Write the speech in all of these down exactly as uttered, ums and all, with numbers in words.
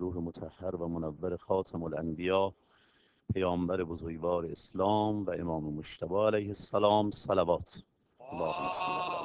روح مطهر و منور خاتم الانبیا پیامبر بزرگوار اسلام و امام مجتبی علیه السلام صلوات. اللهم صل علی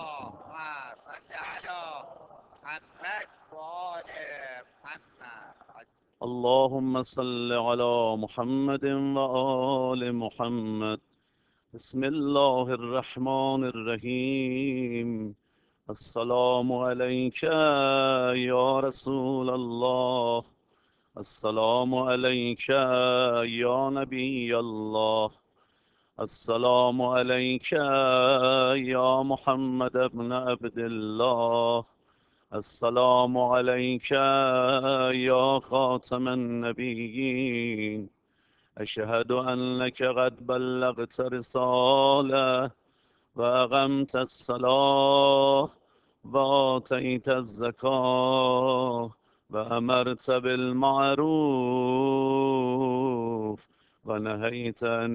محمد. اللهم صل على محمد وآل محمد. بسم الله الرحمن الرحیم. السلام علیک یا رسول الله. السلام علیک یا نبی الله. السلام علیک یا محمد ابن عبد الله. السلام علیک یا خاتم النبیین. اشهد انک قد بلغت رساله و اقمت الصلاة و آتیت الزکاة و امرت بالمعروف و نهیت عن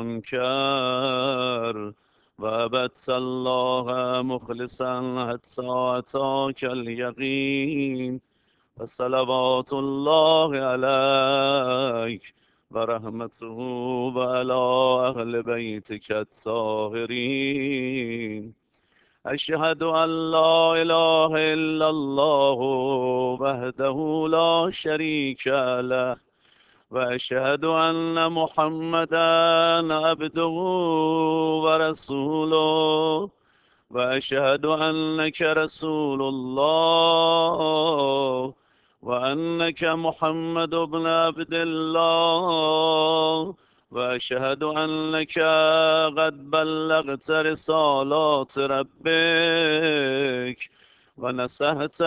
المنکر و عبدت الله مخلصا حتی اتاک الیقین. فصلوات الله علیک و رحمته و علی اهل بیتک الطاهرین. اشهد ان لا اله الا الله وحده لا شریک له و اشهد ان محمدا عبده و رسوله و اشهد انک رسول الله و انک محمد بن عبد الله و اشهد انک قد بلغت رسالات ربک و نصحت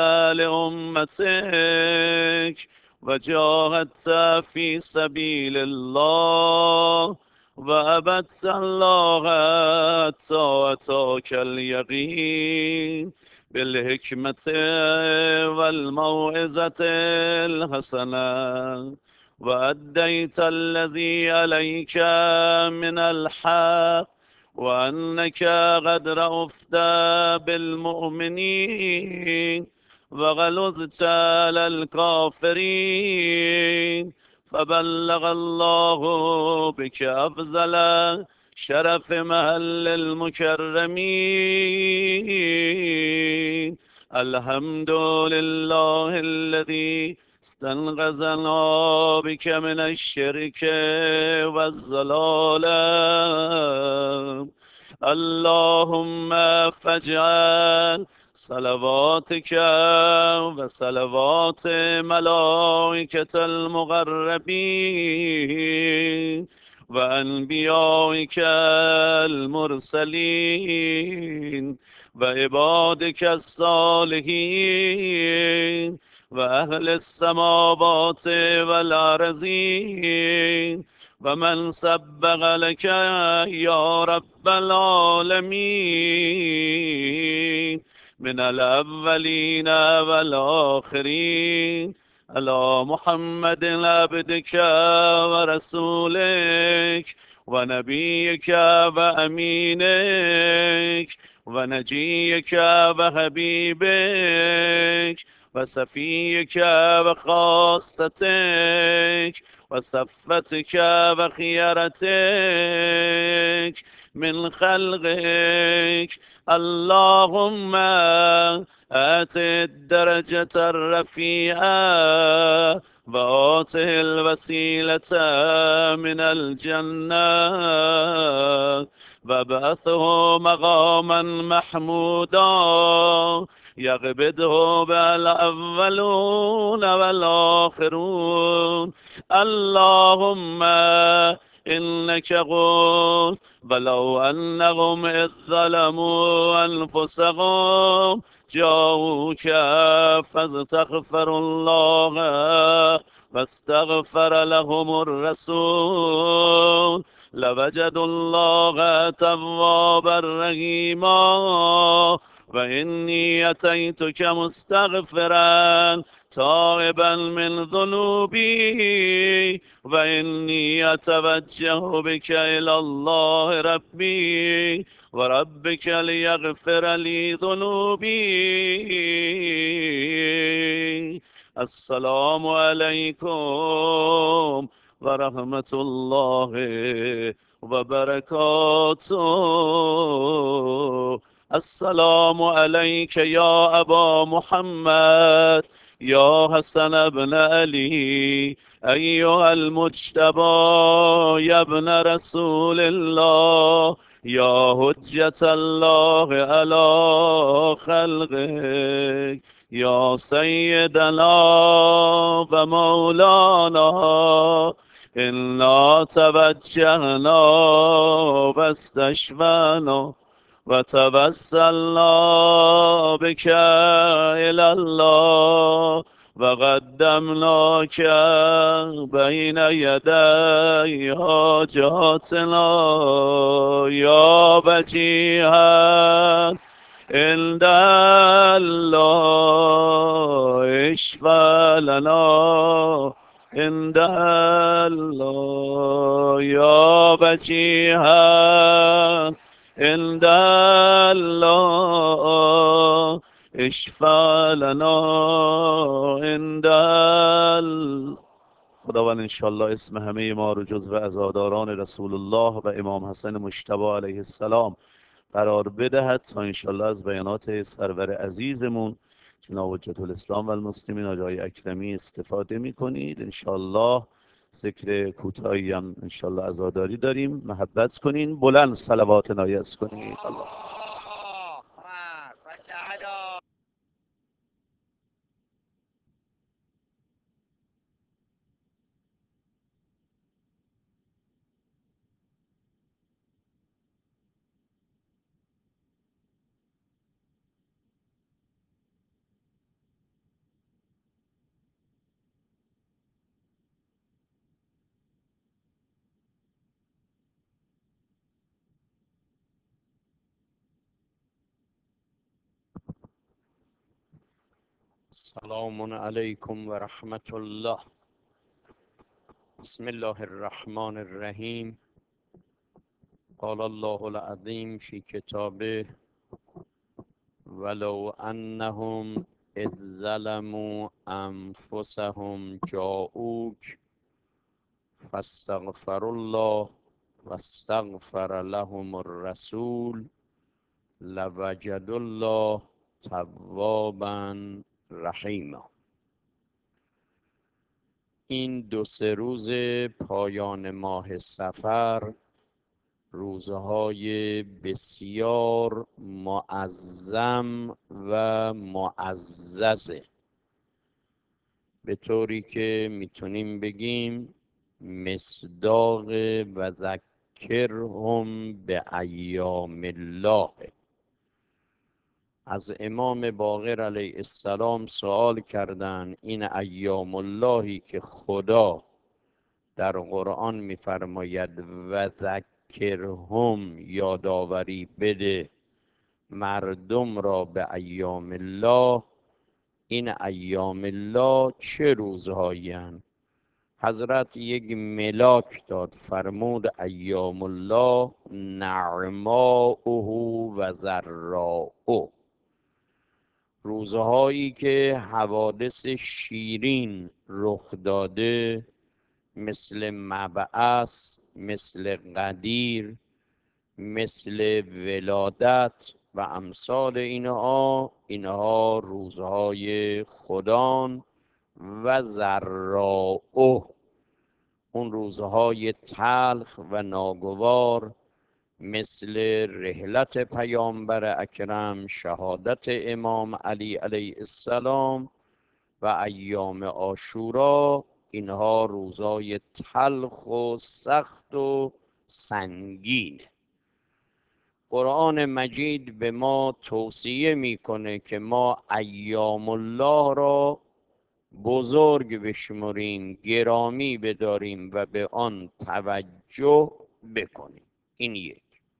لامتک و جاهدت فی سبیل الله و عبدت الله حتی اتاک الیقین بالحکمة والموعظة الحسنة و ادیت الذی علیک من الحق و انک قد رأفت بالمؤمنین و غلظت علی الکافرین. فبلغ الله بك افضل شرف محل المكرمين. الحمد لله الذي استنقذنا بك من الشرك والضلال. اللهم فاجعل صلواتك وصلوات ملائكة المقربين وأنبيائك المرسلين وعبادك الصالحين وأهل السماوات والأرضين ومن سبق لك يا رب العالمين من الأولين والآخرين على محمد عبدك ورسولك ونبيك وأمينك ونجيك وحبيبك وصفيك وخاصتك وصفتك وخيرتك من خلقك. اللهم آت الدرجة الرفيعة وآته الوسيلة من الجنة وابعثه مقاما محمودا يقبضه بالأولون والآخرون. اللهم إنك قلت ولو أنهم إذ ظلموا أنفسهم جاءوك فاستغفروا الله واستغفر لهم الرسول لوجدوا الله توابا رحيما. وإني أتيتك مستغفرا تائبا من ذنوبي وإني أتوجه بك إلى الله ربي وربك ليغفر لي ذنوبي السلام علیکم و رحمت الله و برکاته. السلام علیک یا ابا محمد یا حسن ابن علی ایها المجتبی یا ابن رسول الله یا حجت الله علی خلقه یا سیدنا و مولانا انا توجهنا و استشفعنا و توسلنا بك الى الله و قدمناک بین یدی حاجاتنا یا وجیها عند الله اشفع لنا عند الله یا وجیها عند الله اشفع لنا عند الله. خداوند انشالله اسم همه ما رو جزو عزاداران رسول الله و امام حسن مجتبی علیه السلام قرار بدهد تا انشالله از بیانات سرور عزیزمون جناب حجت الاسلام و المسلمین آقای اکرمی استفاده میکنید. انشالله ذکر کوتاهی هم انشالله عزاداری داریم. محبت کنین، بلند صلوات نایز کنین. الله سلام علیکم و رحمت الله. بسم الله الرحمن الرحیم. قال الله العظیم فی کتابه ولو انهم اذ ظلموا انفسهم جاءوک فاستغفروا الله واستغفر لهم الرسول لوجدوا الله توابا رحیما. این دو سه روز پایان ماه صفر روزهای بسیار معظم و معززه، به طوری که میتونیم بگیم مصداق و ذکرهم به ایام الله. از امام باقر علیه السلام سوال کردن این ایام اللهی که خدا در قرآن میفرماید و ذکرهم یادآوری بده مردم را به ایام الله، این ایام الله چه روزهایی هستند؟ حضرت یک ملاک داد، فرمود ایام الله نعماؤه و ضراؤه، روزهایی که حوادث شیرین رخ داده مثل مبعث، مثل قدیر، مثل ولادت و امثال اینها، اینها روزهای خدان. و ضراؤه، اون روزهای تلخ و ناگوار مثل رحلت پیامبر اکرم، شهادت امام علی علیه السلام و ایام عاشورا، اینها روزای تلخ و سخت و سنگین. قرآن مجید به ما توصیه میکنه که ما ایام الله را بزرگ بشمریم، گرامی بداریم و به آن توجه بکنیم. این یک.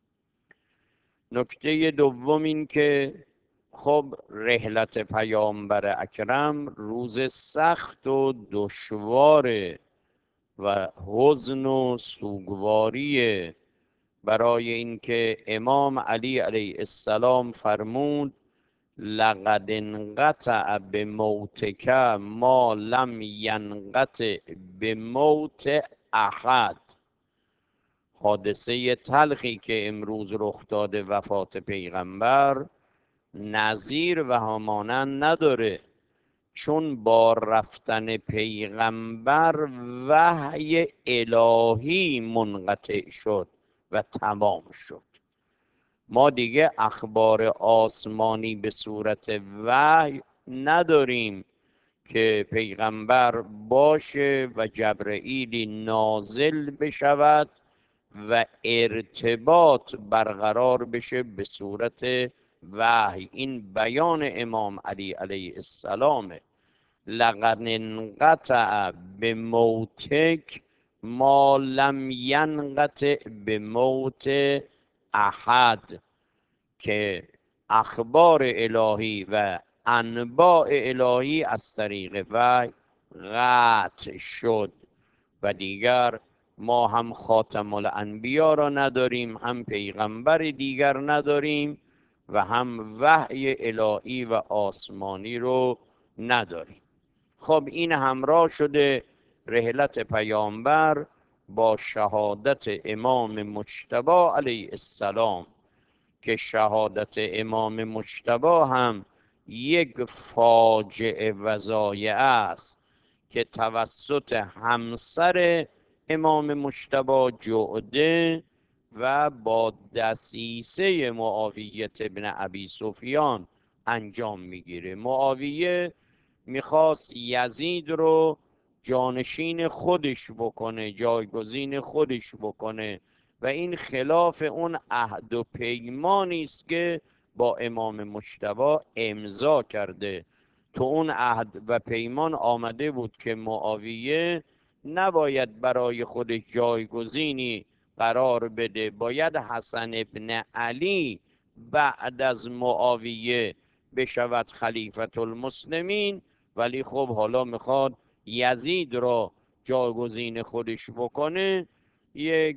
نکته دوم این که خب رحلت پیامبر اکرم روز سخت و دشوار و حزن و سوگواریه، برای اینکه امام علی علیه السلام فرمود لقد انقطع به موتک ما لم ینقطع به موت احد. حادثه تلخی که امروز رخ داده، وفات پیغمبر، نظیر و همانند نداره، چون با رفتن پیغمبر وحی الهی منقطع شد و تمام شد. ما دیگه اخبار آسمانی به صورت وحی نداریم که پیغمبر باشه و جبرئیلی نازل بشود و ارتباط برقرار بشه به صورت وحی. این بیان امام علی علیه السلامه. لقد انقطع به موتک ما لم ینقطع به موت احد، که اخبار الهی و انباء الهی از طریق وحی قطع شد و دیگر ما هم خاتم الانبیا را نداریم، هم پیغمبر دیگر نداریم و هم وحی الهی و آسمانی رو نداریم. خب این همراه شده رحلت پیامبر با شهادت امام مجتبی علیه السلام، که شهادت امام مجتبی هم یک فاجعه وضایع است که توسط همسر امام مجتبی جعده و با دسیسه معاویه ابن ابی سفیان انجام میگیره. معاویه میخواست یزید رو جانشین خودش بکنه، جایگزین خودش بکنه و این خلاف اون عهد و پیمانی است که با امام مجتبی امضا کرده. تو اون عهد و پیمان آمده بود که معاویه نباید برای خودش جایگزینی قرار بده، باید حسن ابن علی بعد از معاویه بشود خلیفت المسلمین، ولی خب حالا میخواد یزید را جایگزین خودش بکنه. یک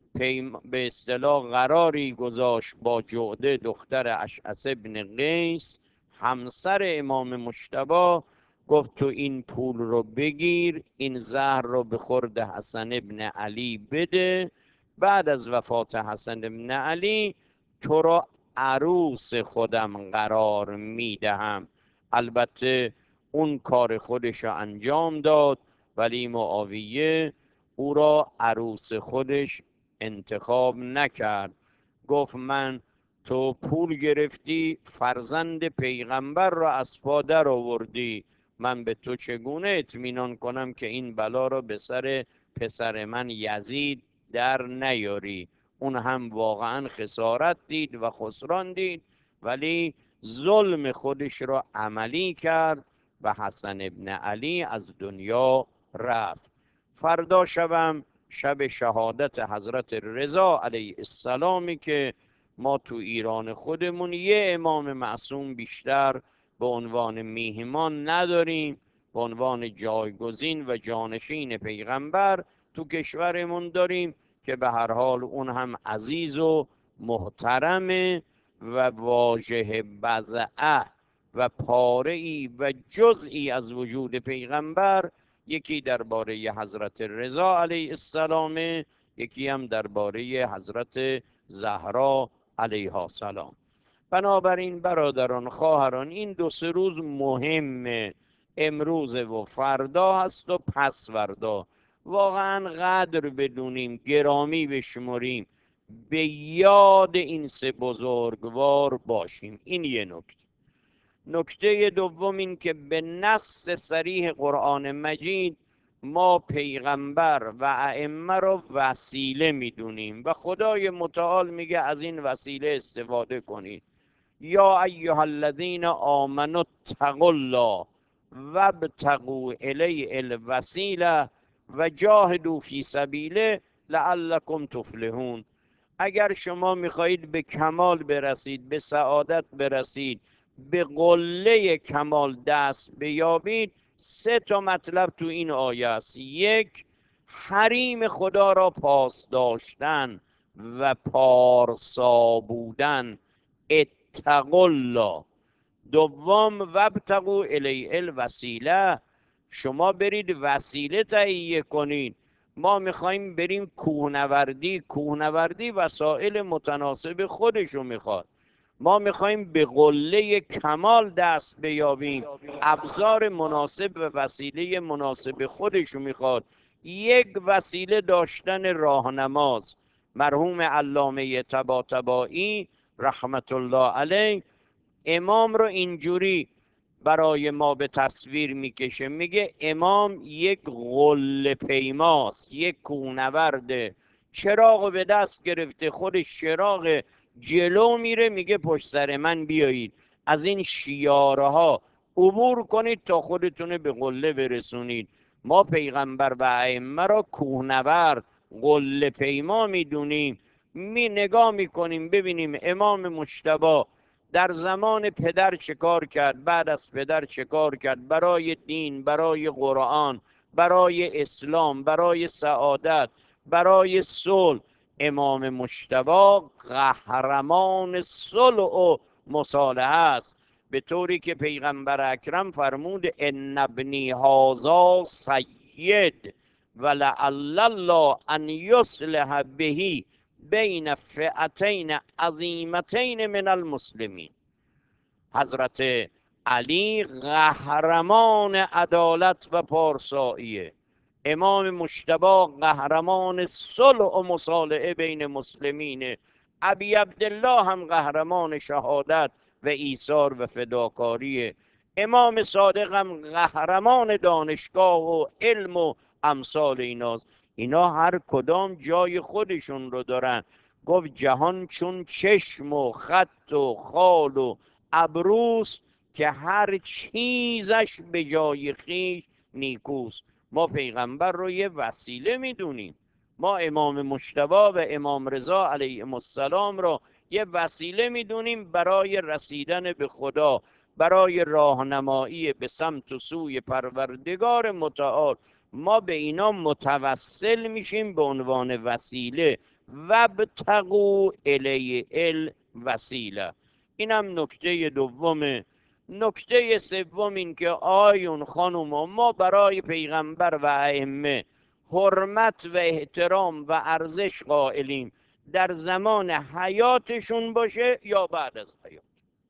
پیم به اصطلاح قراری گذاشت با جعده دختر اشعث ابن قیس همسر امام مجتبی، گفت تو این پول رو بگیر، این زهر رو به خورد حسن ابن علی بده، بعد از وفات حسن ابن علی تو را عروس خودم قرار میدهم. البته اون کار خودش رو انجام داد، ولی معاویه او را عروس خودش انتخاب نکرد. گفت من، تو پول گرفتی، فرزند پیغمبر را از پا در آوردی، من به تو چگونه اطمینان کنم که این بلا را به سر پسر من یزید در نیاری؟ اون هم واقعا خسارت دید و خسران دید، ولی ظلم خودش را عملی کرد و حسن ابن علی از دنیا رفت. فردا شبم شب شهادت حضرت رضا علیه السلامی که ما تو ایران خودمون یه امام معصوم بیشتر به عنوان میهمان نداریم، به عنوان جایگزین و جانشین پیغمبر تو کشورمون داریم که به هر حال اون هم عزیز و محترمه و واجه بضعه و پاره‌ای و جزئی از وجود پیغمبر، یکی درباره حضرت رضا علیه السلام، یکی هم درباره حضرت زهرا علیها السلام. بنابراین برادران خواهران، این دو سه روز مهمه، امروز و فردا هست و پس فردا. واقعا قدر بدونیم، گرامی بشمریم، به یاد این سه بزرگوار باشیم. این یه نکته. نکته دوم این که به نص صریح قرآن مجید ما پیغمبر و ائمه را وسیله میدونیم و خدای متعال میگه از این وسیله استفاده کنید. یا ایها الذین آمنوا اتقوا الله وابتغوا الیه الوسیله و جاهدوا فی سبیله لعلکم تفلحون. اگر شما میخواهید به کمال برسید، به سعادت برسید، به قله کمال دست بیابید، سه تا مطلب تو این آیه است. یک، حریم خدا را پاس داشتن و پارسا بودن. اتقوا الله. دوم وابتغوا الیه الوسیله، شما برید وسیله تهیه کنید. ما میخوایم بریم کوهنوردی، کوهنوردی وسایل متناسب خودشو میخواد. ما میخوایم به قله کمال دست بیابیم، ابزار مناسب و وسیله مناسب خودشو میخواد. یک وسیله داشتن راهنماست. مرحوم علامه طباطبایی رحمت الله علیه امام رو اینجوری برای ما به تصویر میکشه، میگه امام یک غله پیماست، یک کوهنورده. چراغ به دست گرفته، خودش چراغ، جلو میره، میگه پشت سر من بیایید، از این شیاره ها عبور کنید تا خودتون به قله برسونید. ما پیغمبر و ائمه را کوهنورد، غله پیما میدونیم. می نگاه میکنیم ببینیم امام مجتبی در زمان پدر چه کار کرد، بعد از پدر چه کار کرد برای دین، برای قرآن، برای اسلام، برای سعادت، برای صلح. امام مجتبی قهرمان صلح و مصالحه است، به طوری که پیغمبر اکرم فرمود ان ابنی هذا سید ولعل الله ان یصلح به بین فئتین عظیمتین من المسلمین. حضرت علی قهرمان عدالت و پارساییه، امام مجتبی قهرمان صلح و مصالحه بین مسلمینه، ابی عبدالله هم قهرمان شهادت و ایثار و فداکاریه، امام صادق هم قهرمان دانشگاه و علم و امثال ایناست. اینا هر کدام جای خودشون رو دارن. گفت جهان چون چشم و خط و خال و ابروست که هر چیزش به جای خویش نیکوست. ما پیغمبر رو یه وسیله میدونیم. ما امام مجتبی و امام رضا علیهم السلام رو یه وسیله میدونیم برای رسیدن به خدا، برای راهنمایی به سمت و سوی پروردگار متعال. ما به اینا متوسل میشیم به عنوان وسیله. وابتغوا الیه الوسیله. اینم نکته دومه. نکته سوم این که آیون خانوما ما برای پیغمبر و ائمه حرمت و احترام و ارزش قائلیم، در زمان حیاتشون باشه یا بعد از حیات.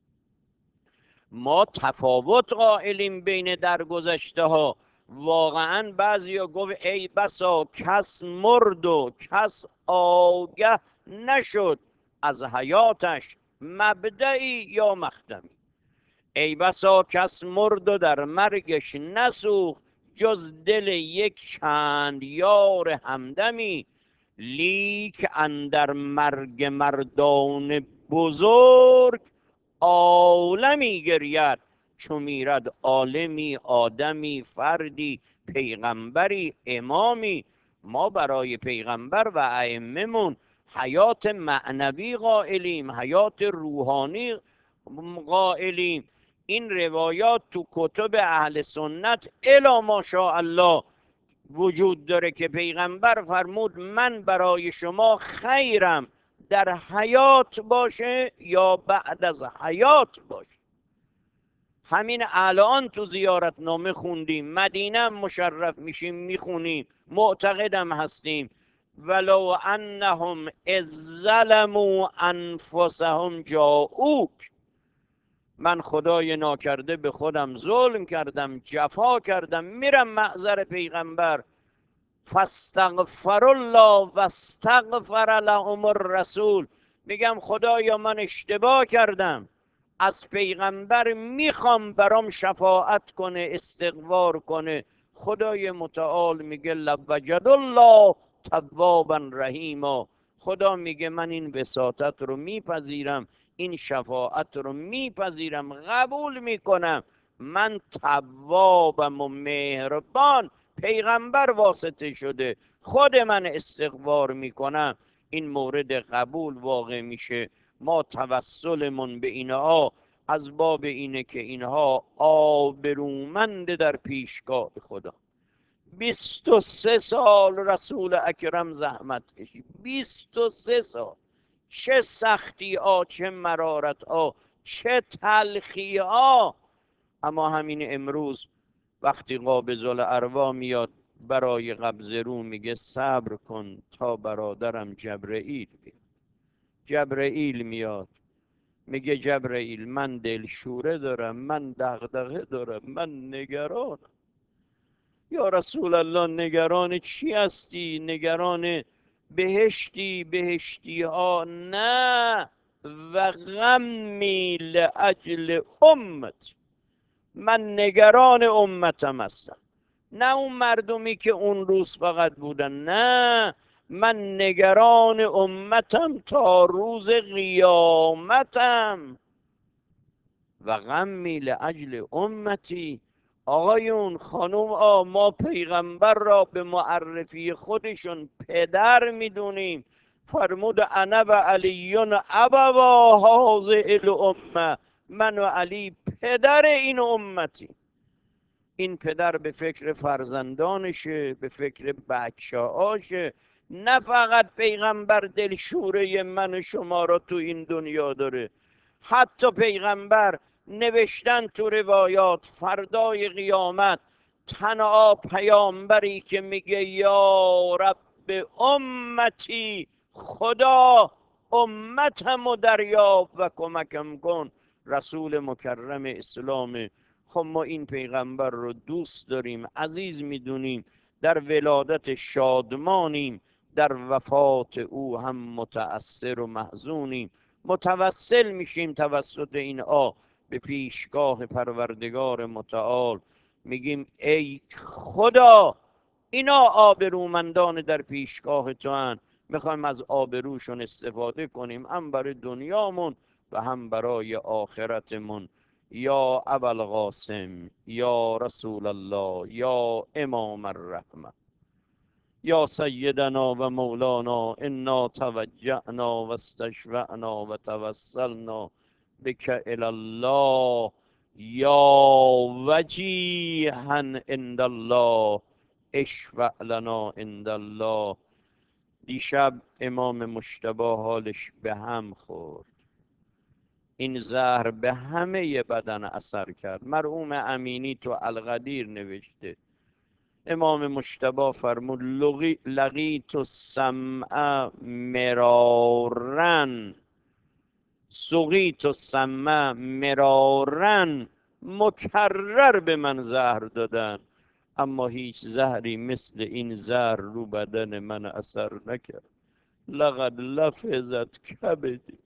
ما تفاوت قائلیم بین درگذشته ها. واقعا بعضی ها گفت ای بسا کس مرد و کس آگه نشد از حیاتش مبدعی یا مختمی. ای بسا کس مرد و در مرگش نسوخت جز دل یک چند یار همدمی. لیک اندر مرگ مردان بزرگ عالمی گرید چو میرد عالمی، آدمی، فردی، پیغمبری، امامی. ما برای پیغمبر و ائمه‌مون حیات معنوی قائلیم، حیات روحانی قائلیم. این روایات تو کتب اهل سنت الا ماشاءالله وجود داره که پیغمبر فرمود من برای شما خیرم، در حیات باشه یا بعد از حیات باشه. همین الان تو زیارت نامه خوندیم، مدینه هم مشرف میشیم میخونیم، معتقدم هستیم ولو انهم اذ ظلموا انفسهم جاءوک. من خدای ناکرده به خودم ظلم کردم، جفا کردم، میرم محضر پیغمبر، فاستغفر الله واستغفر لهم الرسول، میگم خدایا من اشتباه کردم، از پیغمبر میخوام برام شفاعت کنه، استغفار کنه. خدای متعال میگه لوجد الله توابا رحیما. خدا میگه من این وساطت رو میپذیرم، این شفاعت رو میپذیرم، قبول میکنم، من توابم و مهربان. پیغمبر واسطه شده، خود من استغفار میکنم، این مورد قبول واقع میشه. ما توسلمون به اینها از باب اینه که اینها آبرومند در پیشگاه خدا. بیست و سه سال رسول اکرم زحمت کشید، بیست و سه سال، چه سختی ها، چه مرارت ها، چه تلخی ها. اما همین امروز وقتی قابض الارواح میاد برای قبض رو میگه صبر کن تا برادرم جبرئیل بیاد. جبرئیل میاد میگه جبرئیل من دلشوره دارم، من دغدغه دارم، من نگرانم. یا رسول الله نگران چی هستی؟ نگران بهشتی بهشتی ها؟ نه، و غمی لاجل امت، من نگران امتم هستم. نه اون مردمی که اون روز فقط بودن، نه، من نگران امتم تا روز قیامتم. و غمی لاجل امتی. آقایون خانم آ، ما پیغمبر را به معرفی خودشون پدر میدونیم. فرمود انا و علیون ابوا هذه الامه، من و علی پدر این امتی. این پدر به فکر فرزندانشه، به فکر بچه‌هاشه. نه فقط پیغمبر دلشوره من و شما را تو این دنیا داره، حتی پیغمبر نوشتن تو روایات فردای قیامت تنها پیامبری که میگه یا رب امتی، خدا امتم و دریاب و کمکم کن، رسول مکرم اسلامه. خب ما این پیغمبر رو دوست داریم، عزیز میدونیم، در ولادت شادمانیم، در وفات او هم متأثر و محزونیم. متوسل میشیم توسط این آ به پیشگاه پروردگار متعال، میگیم ای خدا اینا آبرومندان در پیشگاه تو هن، میخوایم از آبروشون استفاده کنیم، هم برای دنیامون و هم برای آخرتمون. یا ابوالقاسم، یا رسول الله، یا امام الرحمه، یا سیدنا و مولانا، انا توجهنا و استشفعنا و توسلنا بک الی الله، یا وجیها عند الله اشفع لنا عند الله. دیشب امام مجتبی حالش به هم خورد. این زهر به همه بدن اثر کرد. مرحوم امینی تو القدیر نوشته، امام مجتبی فرمود لقیت السمع مرارن، سقیت السمع مرارن، مکرر به من زهر دادن، اما هیچ زهری مثل این زهر رو بدن من اثر نکرد. لقد لفظت کبدی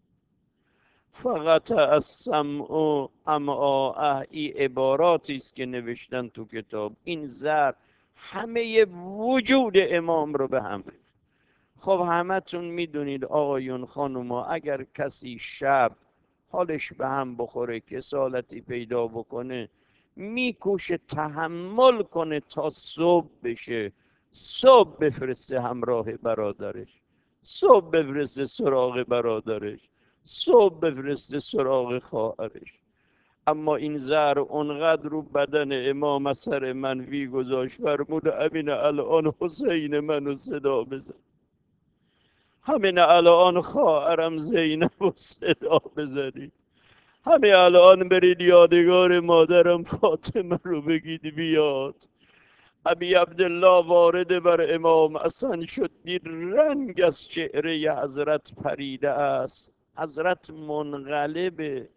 فقط از سمع امعاء. این عباراتی است که نوشتن تو کتاب. این زهر همه وجود امام رو به هم ریخت. خب همتون میدونید آقایون خانوما، اگر کسی شب حالش به هم بخوره، کسالتی پیدا بکنه، میکوشه تحمل کنه تا صبح بشه، صبح بفرسته همراه برادرش، صبح بفرسته سراغ برادرش، صبح بفرسته سراغ خواهرش. اما این زهر اونقدر رو بدن امام اثر منفی گذاشت، فرمود امین الان حسین منو صدا بزن، همین الان خواهرم زینب رو صدا بزنید، همین الان برید یادگار مادرم فاطمه رو بگید بیاد. ابی عبدالله وارد بر امام حسن شد، دید رنگ از چهره حضرت پریده است، حضرت منقلبه.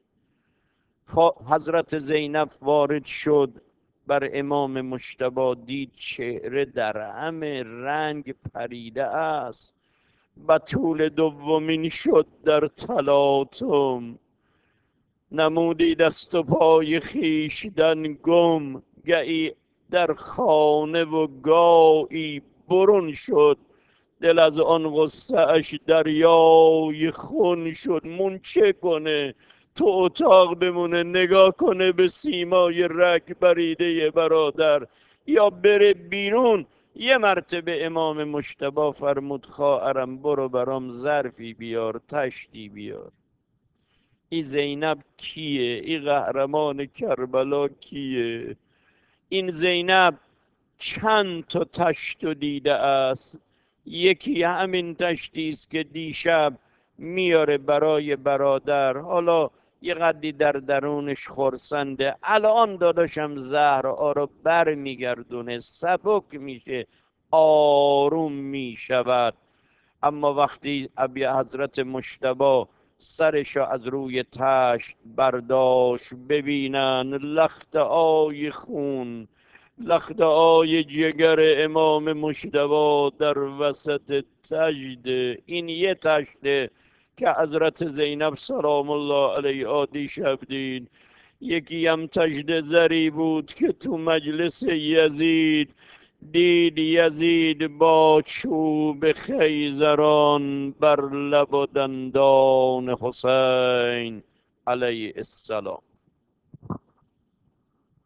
حضرت زینب وارد شد بر امام مجتبی، دید چهره در همه رنگ پریده است. بطول دومین شد در تلاطم، نمودی دست و پای خویشتن گم، گهی در خانه و گاهی برون شد، دل از آن غصه اش دریای خون شد. مون چه کنه تو اتاق بمونه نگاه کنه به سیمای رگ بریده برادر، یا بره بیرون؟ یه مرتبه امام مجتبی فرمود خواهرم برو برام ظرفی بیار، تشتی بیار. این زینب کیه؟ این قهرمان کربلا کیه؟ این زینب چند تا تشت دیده است. یکی همین تشتی است که دیشب میاره برای برادر. حالا یه قدری در درونش خرسنده. الان داداشم زهرا رو بر میگردونه، سبک میشه، آروم میشود. اما وقتی ابی حضرت مجتبی سرشو از روی تشت برداشت، ببینن لخت آی خون، لخت آی جگر امام مجتبی در وسط تجده. این یه تجده که حضرت زینب سلام الله علیها دیشب دید. یکی هم تجده زری بود که تو مجلس یزید دید یزید با چوب خیزران بر لب و دندان حسین علیه السلام.